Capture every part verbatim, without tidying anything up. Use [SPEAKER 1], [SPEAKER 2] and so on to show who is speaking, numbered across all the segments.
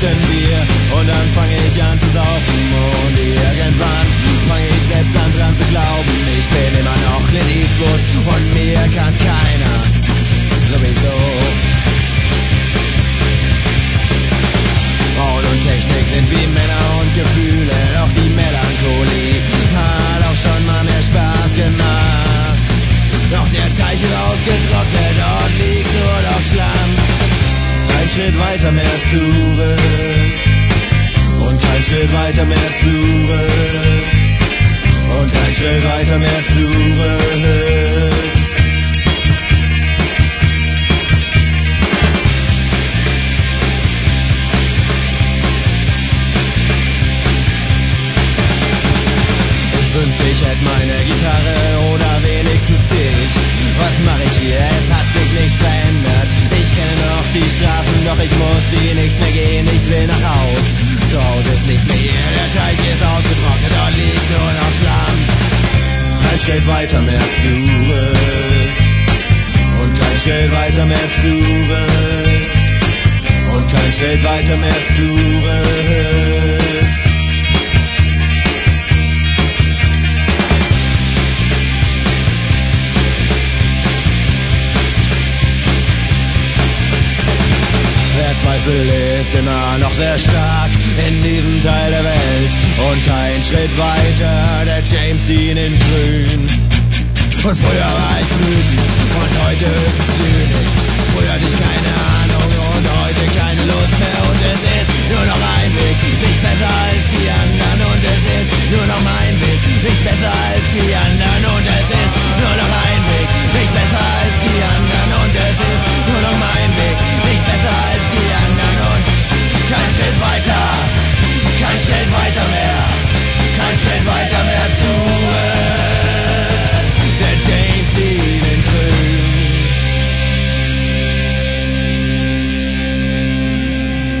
[SPEAKER 1] nächsten Bier und dann fange ich an zu saufen und irgendwann fange ich selbst an dran zu glauben, ich bin immer noch Clint Eastwood und mir kann keiner sowieso. Frauen und Technik sind wie Männer und Gefühle, doch die Melancholie hat auch schon mal mehr Spaß gemacht. Doch der Teich ist ausgetrocknet, dort liegt nur noch Schlamm. Kein Schritt weiter mehr zurück und kein Schritt weiter mehr zurück und kein Schritt weiter mehr zurück. Ich hätte meine Gitarre oder wenigstens dich. Was mache ich hier? Es hat sich nichts verändert. Ich kenne noch die Straßen, doch ich muss sie nicht mehr gehen. Ich will nach Haus. Zu Hause ist nicht mehr hier. Der Teich ist ausgetrocknet, dort liegt nur noch Schlamm. Kein Schritt weiter mehr zurück und kein Schritt weiter mehr zurück und kein Schritt weiter mehr zurück. Der Zweifel ist immer noch sehr stark in diesem Teil der Welt und kein Schritt weiter, der James Dean in Grün. Und früher war ich wütend und heute ist es zynisch. Früher hatte ich keine Ahnung und heute keine Lust mehr. Und es ist nur noch ein Weg, nicht besser als die anderen. Und es ist nur noch mein Weg, nicht besser als die anderen. Und es ist nur noch ein Weg, nicht besser als die anderen. Und es ist nur noch mein Weg, nicht besser als die anderen. Und kein Schritt weiter, kein Schritt weiter mehr, kein Schritt weiter mehr zurück. Der James Dean in Grün.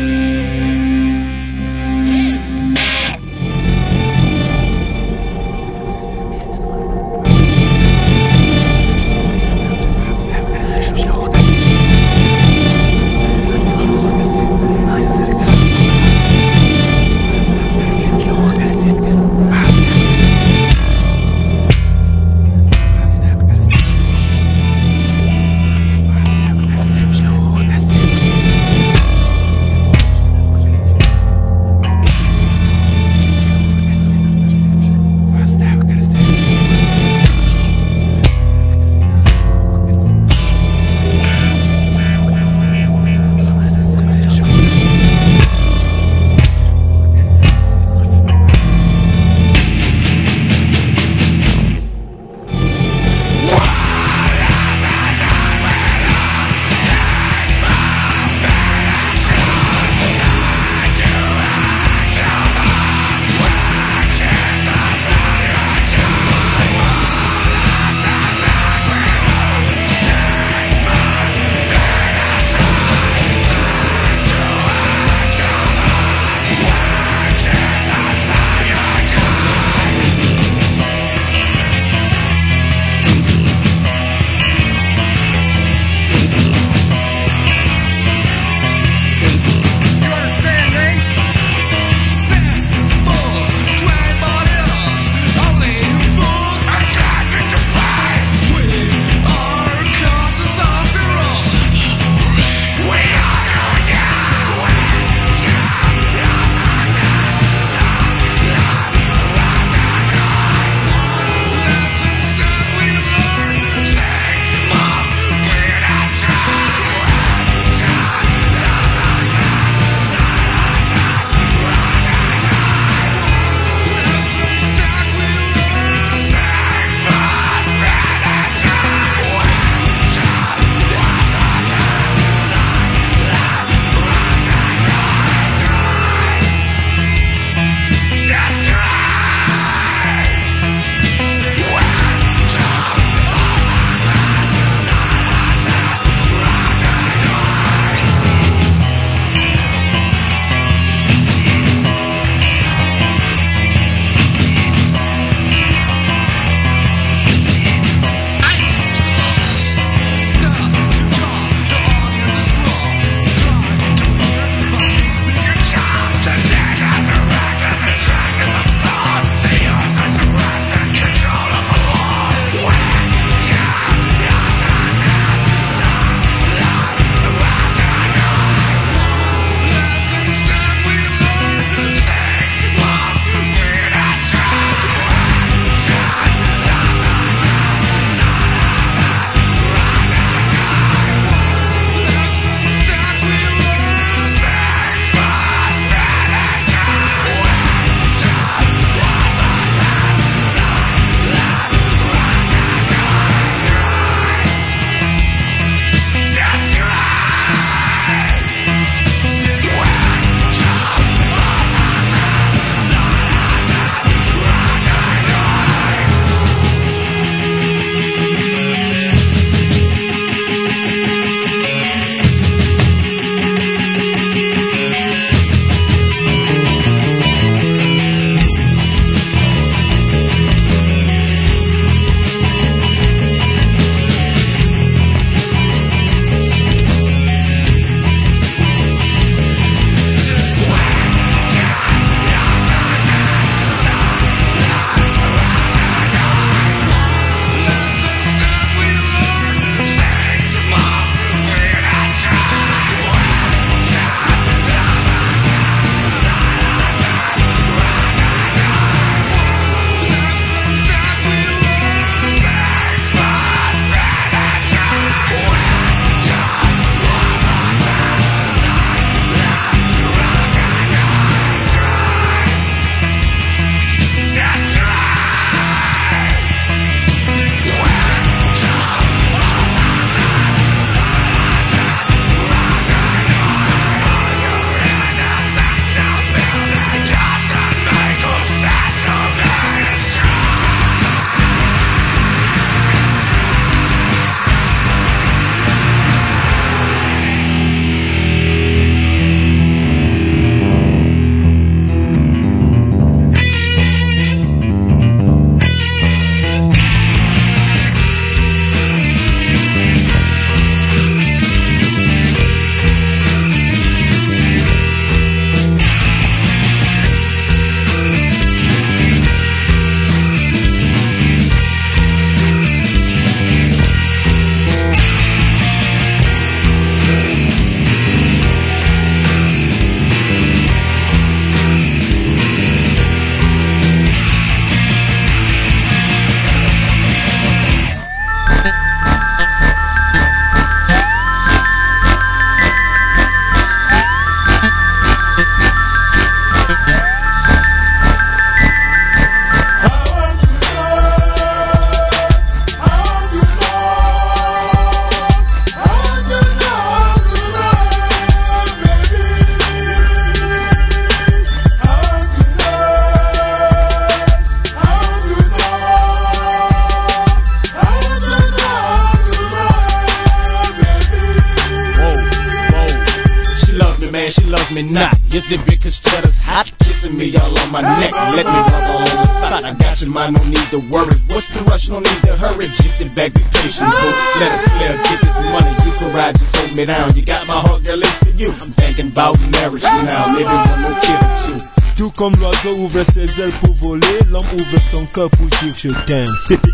[SPEAKER 2] loves me not. Is it because cheddar's hot? Kissing me all on my neck. Let me rub all on the side. I got your mind, no need to worry. What's the rush? No need to hurry. Just sit back, be patient, boo. Let it flare, get this money. You can ride, just hold me down. You got my heart, girl, it's for you. I'm thinking about marriage now. Maybe one more kid or two.
[SPEAKER 3] Tout comme l'oiseau ouvre ses ailes pour voler, l'homme ouvre son cœur pour dire je t'aime.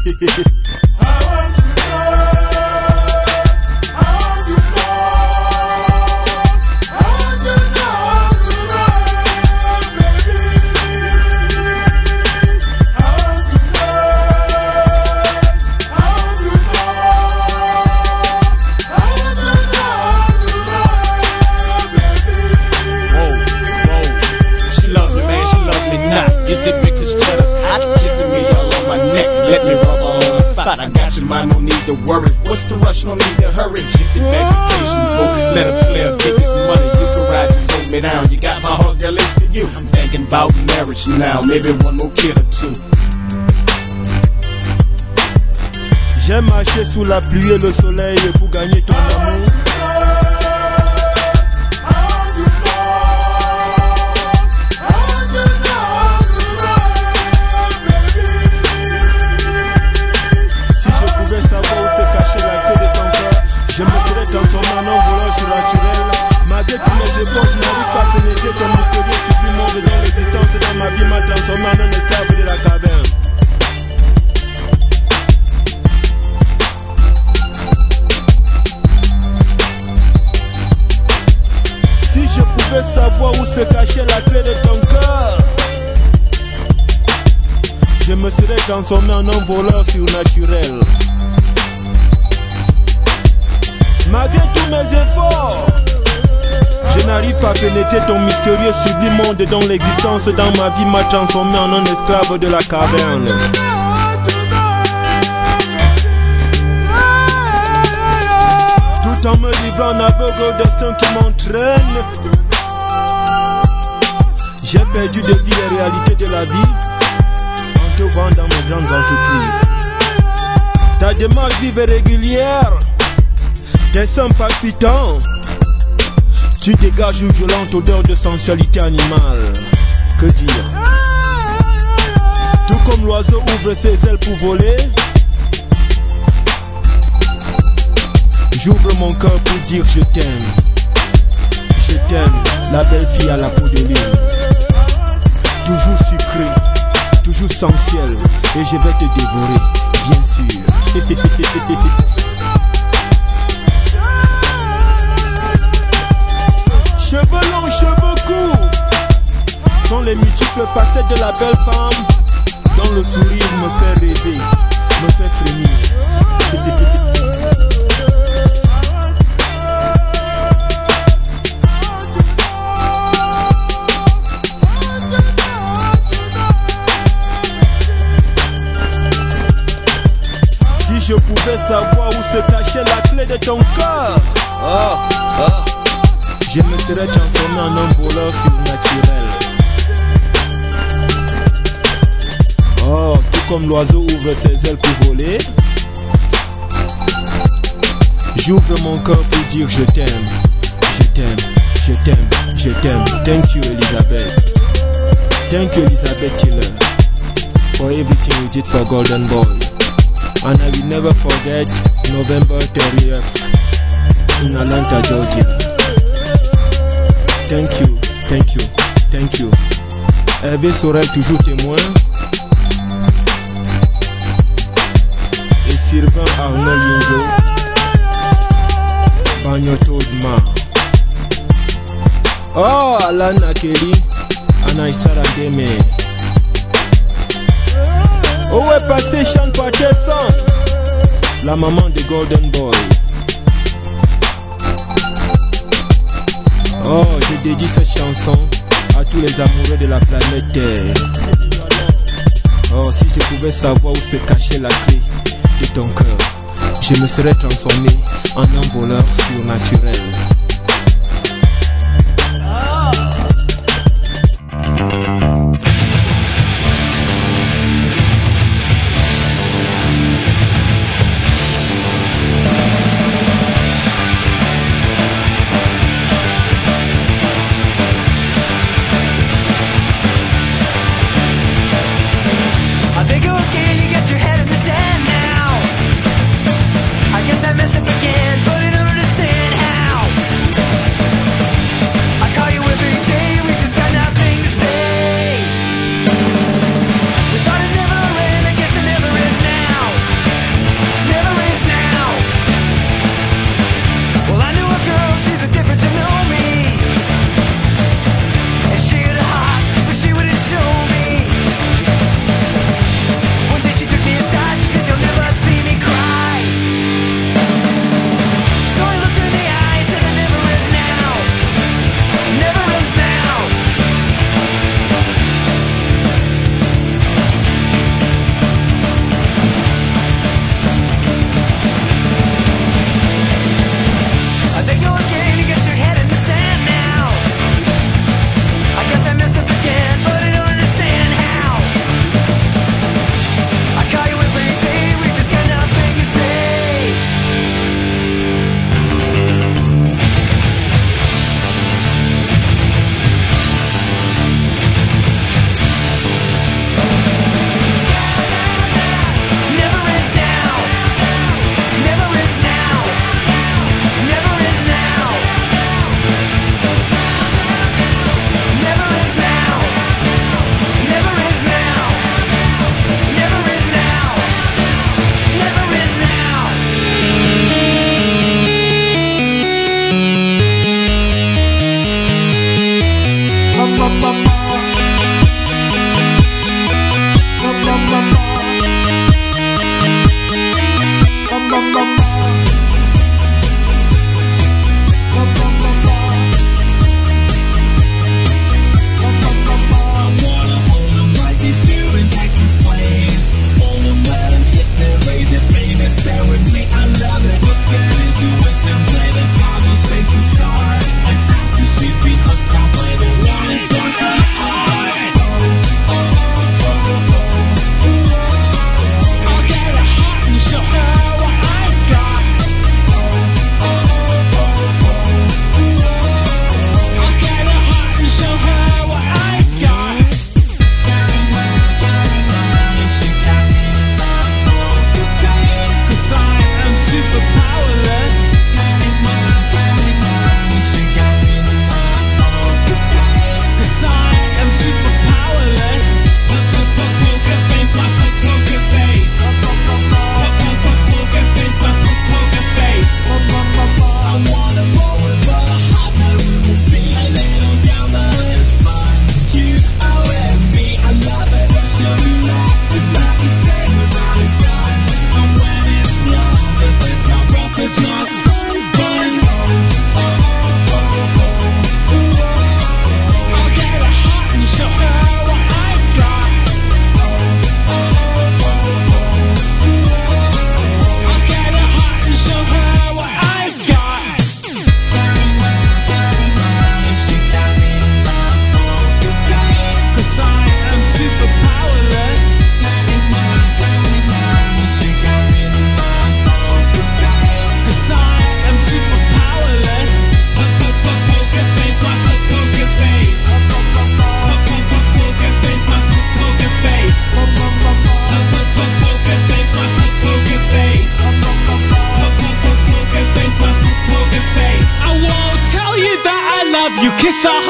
[SPEAKER 2] I got your mind, no need to worry. What's the rush? No need to hurry. Just sit back and patient, boo. Let a player get this money. You can ride, just hold me down. You got my heart, girl, it's for you. I'm thinking about marriage now. Maybe one more kid or two.
[SPEAKER 3] J'aime marcher sous la pluie et le soleil pour gagner ton amour. Je me serais transformé en un voleur surnaturel. Malgré tous mes efforts, je n'arrive pas à pénétrer ton mystérieux sublime monde dont l'existence dans ma vie m'a transformé en un esclave de la caverne. Si je pouvais savoir où se cachait la clé de ton cœur, je me serais transformé en un voleur surnaturel. Malgré tous mes efforts, je n'arrive pas à pénétrer ton mystérieux sublime monde dont l'existence dans ma vie m'a transformé en un esclave de la caverne. Tout en me livrant en aveugle au destin qui m'entraîne, j'ai perdu de vue les réalités de la vie en te voyant dans mes grandes entreprises. Ta démarche vive et régulière, tes seins palpitants, tu dégages une violente odeur de sensualité animale. Que dire? Tout comme l'oiseau ouvre ses ailes pour voler, j'ouvre mon cœur pour dire je t'aime. Je t'aime, la belle fille à la peau de lune. Toujours sucrée, toujours sensuelle, et je vais te dévorer, bien sûr. Cheveux longs, cheveux courts sont les multiples facettes de la belle femme dont le sourire me fait rêver, me fait frémir. Si je pouvais savoir où se cachait la clé de ton cœur, oh, oh, je me serais transformé en un voleur surnaturel. Oh, tout comme l'oiseau ouvre ses ailes pour voler, j'ouvre mon cœur pour dire je t'aime. Je t'aime, je t'aime, je t'aime. Thank you, Elizabeth. Thank you, Elizabeth Tiller, for everything you did for Golden Boy. And I will never forget November thirtieth in Atlanta, Georgia. Thank you, thank you, thank you. Hervé Sorel toujours témoin. Et Sylvain Arnaud Lingo. Bagnoto Dma. Oh, Alana Kelly. Anaïsara Deme. Où est passé Sean Patterson, la maman de Golden Boy? Oh, je dédie cette chanson à tous les amoureux de la planète Terre. Oh, si je pouvais savoir où se cachait la clé de ton cœur, je me serais transformé en un voleur surnaturel.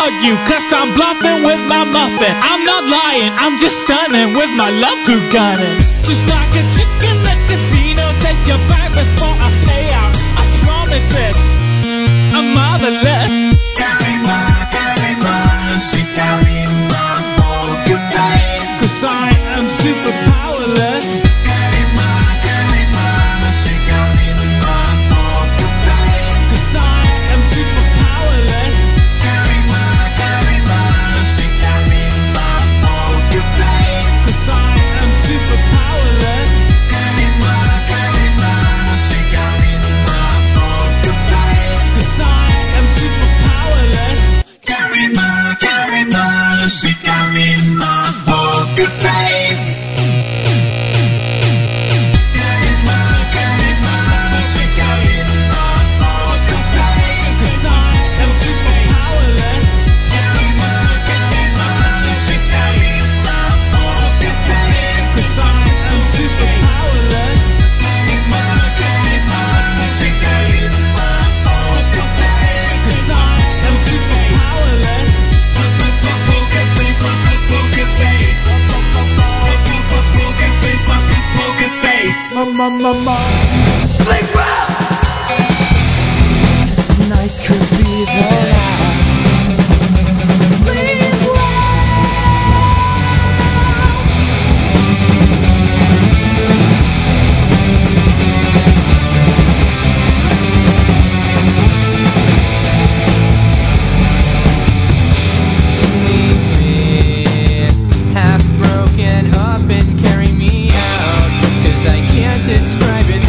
[SPEAKER 4] argue, cause I'm bluffing with my muffin. I'm not lying, I'm just stunning with my love crew gunning. Just like a chicken in the casino, take your bag before I pay out. I promise it, I'm marvelous. Karima, Karima, she Karima, poker face. Cause I am super powerless. Karima, Karima, she Karima, poker face. Cause I am super powerless. Karima, Karima, she Karima, poker face. Cause I am super powerless. Karima, Karima, she Karima, poker face. Cause I am super powerless. Karima, Karima, she Karima, poker face. Karima, Karima, she Karima, poker face. Cause I am super powerless. Karima, Karima, she Karima, poker face. Cause I am super powerless. Karima, Karima, she Karima, poker face. Cause I am super powerless. Poker face, poker face. Poker face, poker face. Mama, mama. Sleep well. Tonight could be the last. Sleep well. Leave me half broken up and carry me out, 'cause I can't describe it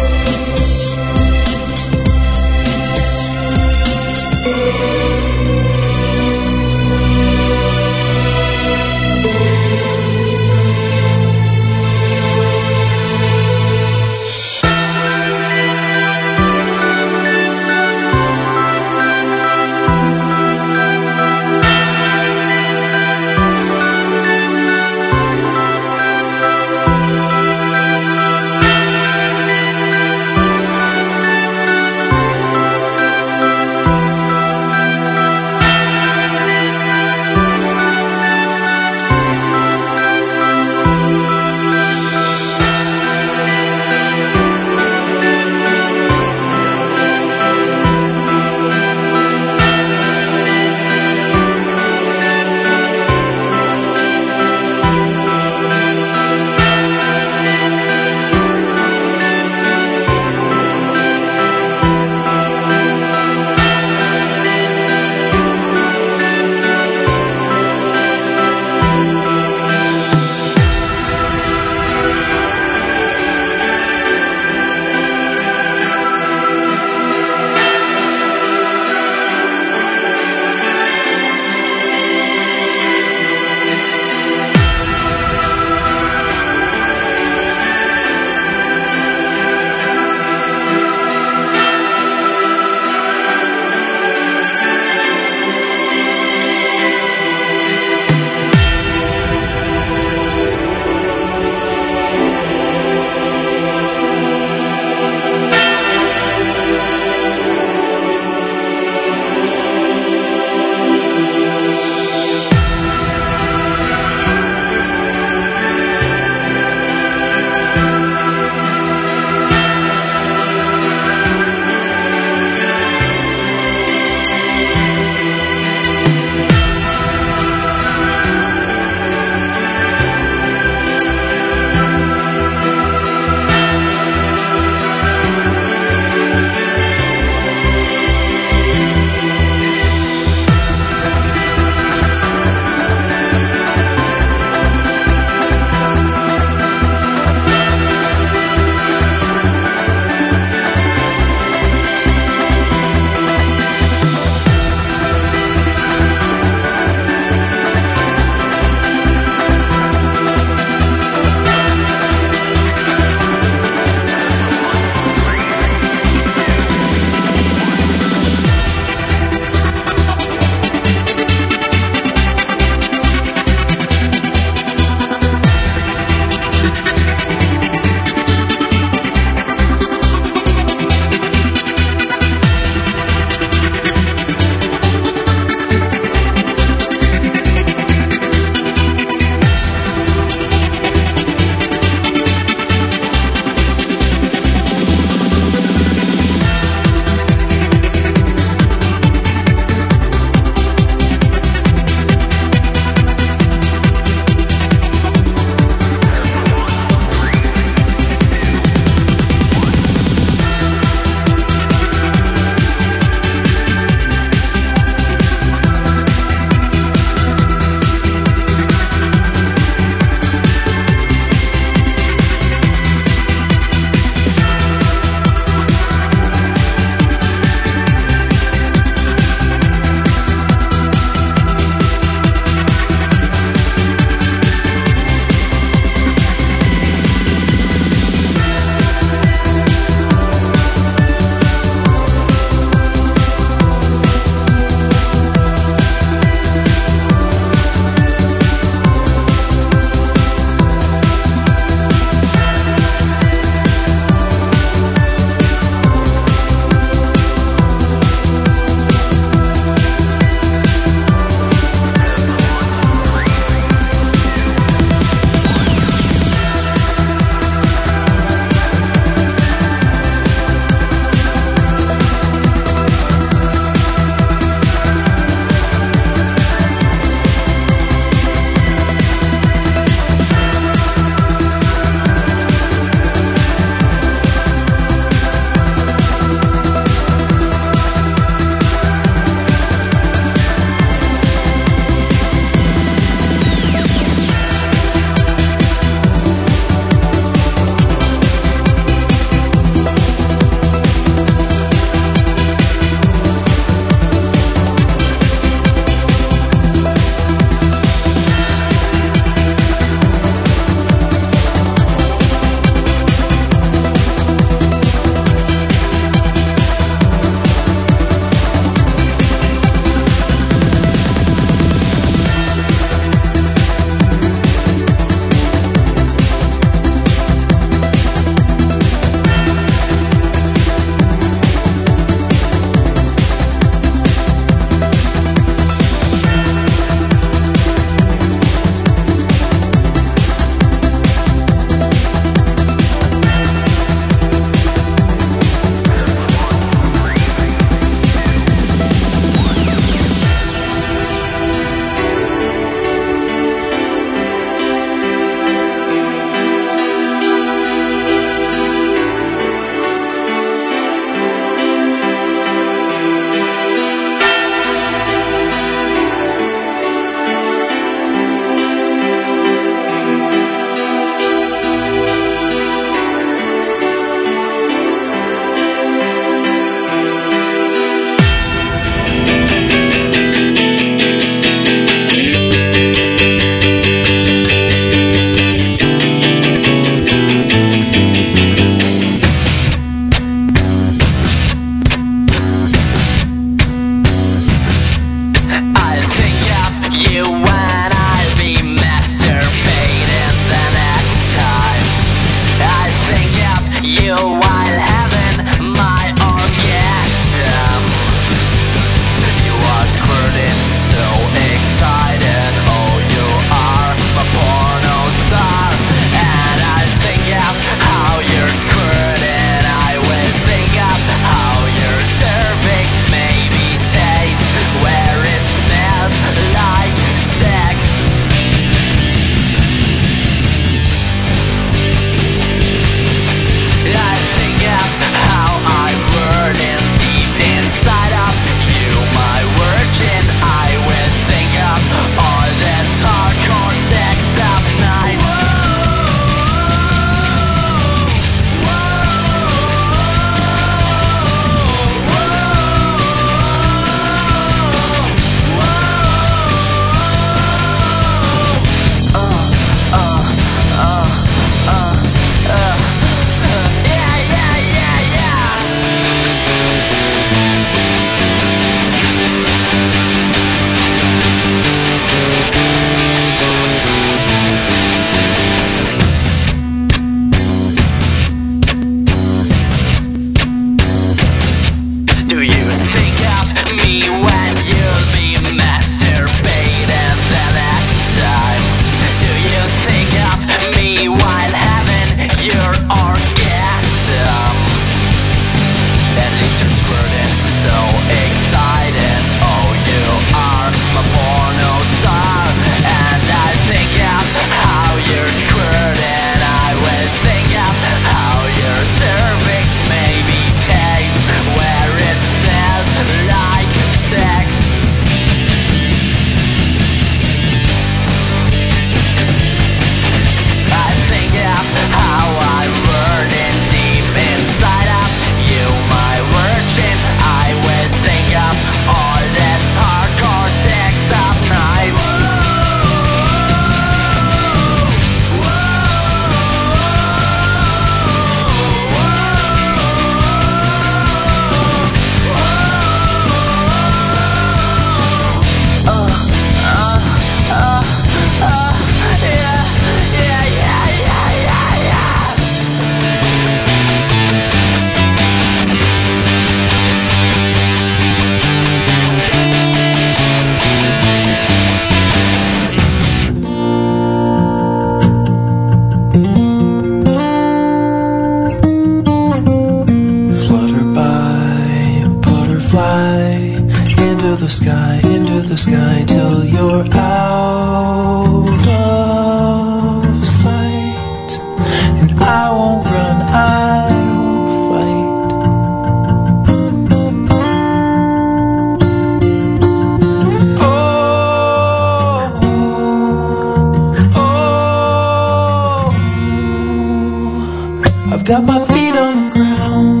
[SPEAKER 5] got my feet on the ground.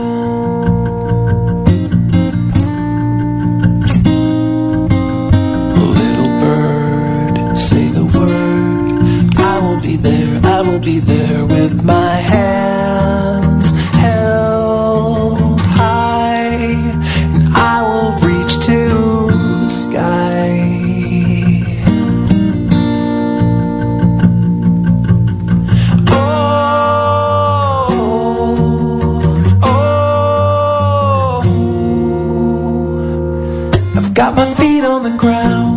[SPEAKER 5] Little bird, say the word. I will be there, I will be there with my hands held high, and I will reach to the sky. Got my feet on the ground.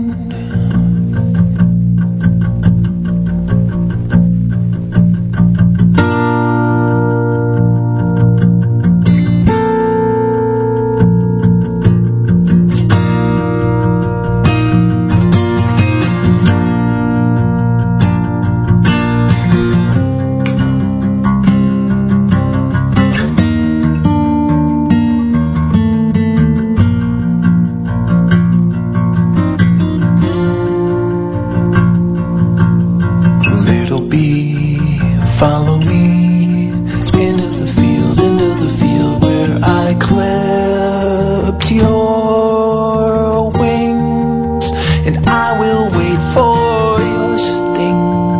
[SPEAKER 5] Follow me into the field, into the field where I clipped your wings, and I will wait for your sting.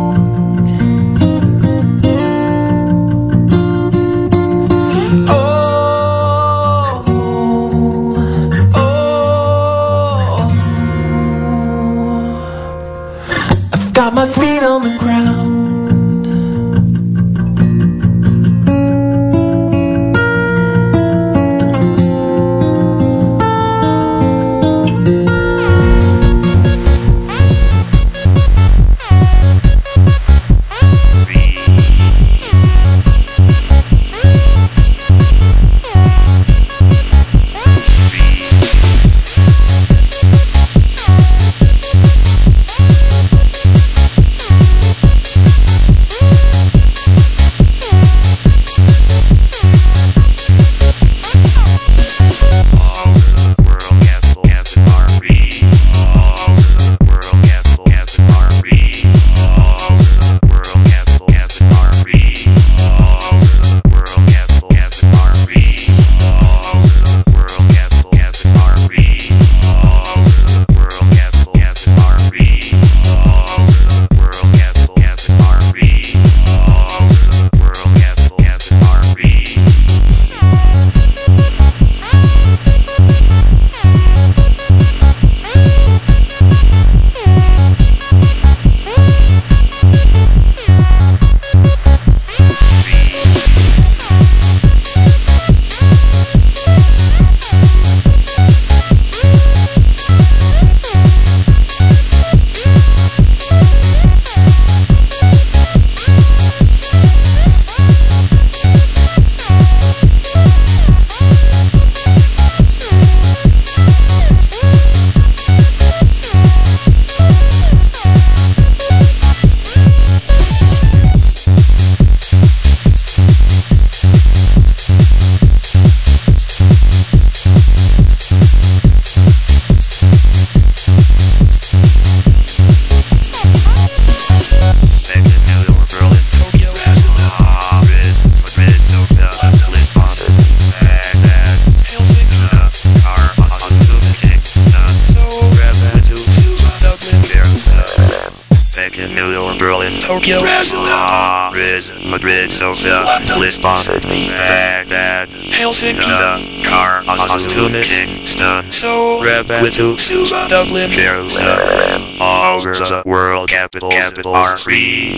[SPEAKER 5] Oh, oh, I've got my feet on the ground.
[SPEAKER 6] Tokyo, Paris, Madrid, Sofia, Lisbon, Sydney, Baghdad, Helsinki, Dakar, Oslo, Kingston, Seoul, Rebatu, Suva, Dublin, Jerusalem, all over the world capitals are free.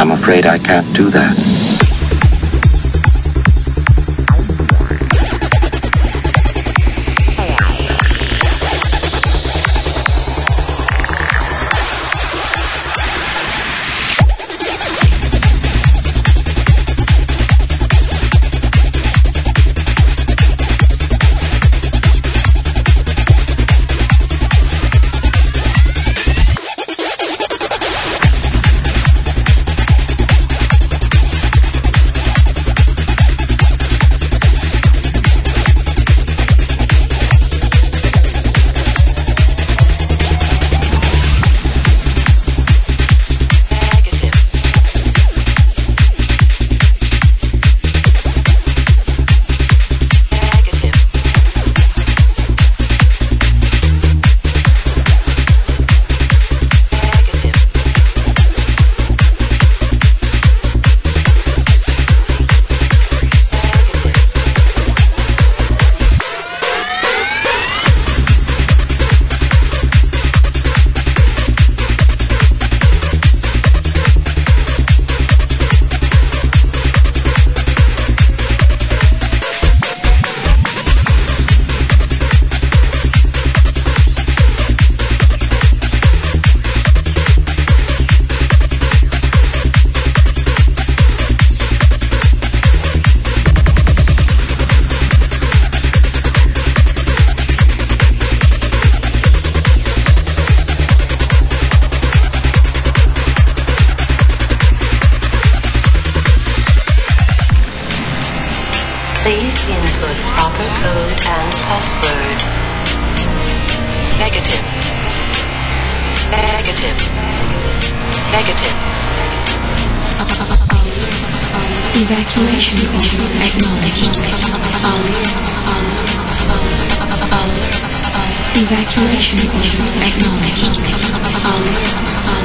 [SPEAKER 7] I'm afraid I can't do that.
[SPEAKER 8] Please input proper code and password. Negative. Negative. Negative.
[SPEAKER 9] Evacuation acknowledged. Evacuation acknowledged.